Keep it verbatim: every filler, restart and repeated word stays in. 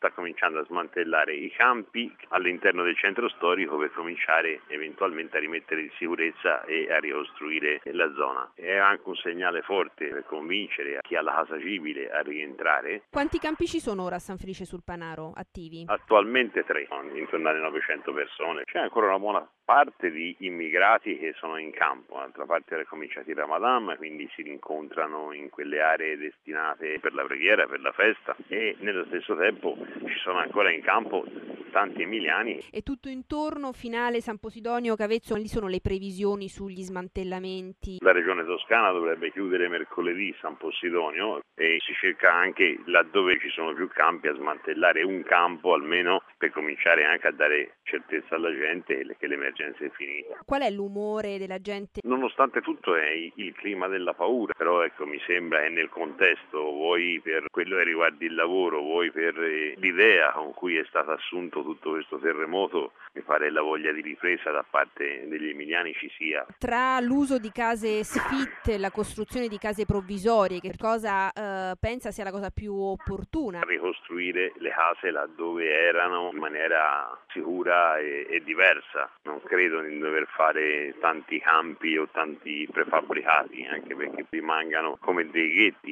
sta cominciando a smantellare i campi all'interno del centro storico per cominciare eventualmente a rimettere in sicurezza e a ricostruire la zona. È anche un segnale forte per convincere chi ha la casa civile a rientrare. Quanti campi ci sono ora a San Felice sul Panaro attivi? Attualmente tre, intorno alle novecento persone. C'è ancora una buona parte di immigrati che sono in campo, d'altra parte è cominciato il Ramadan, quindi si rincontrano in quelle aree destinate per la preghiera, per la festa, e nello stesso tempo ci sono ancora in campo tanti emiliani. E tutto intorno, Finale, San Posidonio, Cavezzo, lì sono le previsioni sugli smantellamenti? La regione toscana dovrebbe chiudere mercoledì San Posidonio e si cerca anche, laddove ci sono più campi, a smantellare un campo almeno per cominciare anche a dare certezza alla gente che l'emergenza è finita. Qual è l'umore della gente? Nonostante tutto è il clima della paura, però ecco, mi sembra che nel contesto, vuoi per quello che riguarda il lavoro, vuoi per l'idea con cui è stato assunto tutto questo terremoto, mi pare la voglia di ripresa da parte degli emiliani ci sia. Tra l'uso di case sfitte e la costruzione di case provvisorie, che cosa eh, pensa sia la cosa più opportuna? Ricostruire le case laddove erano in maniera sicura e, e diversa. Non credo di dover fare tanti campi o tanti prefabbricati, anche perché rimangano come dei ghetti.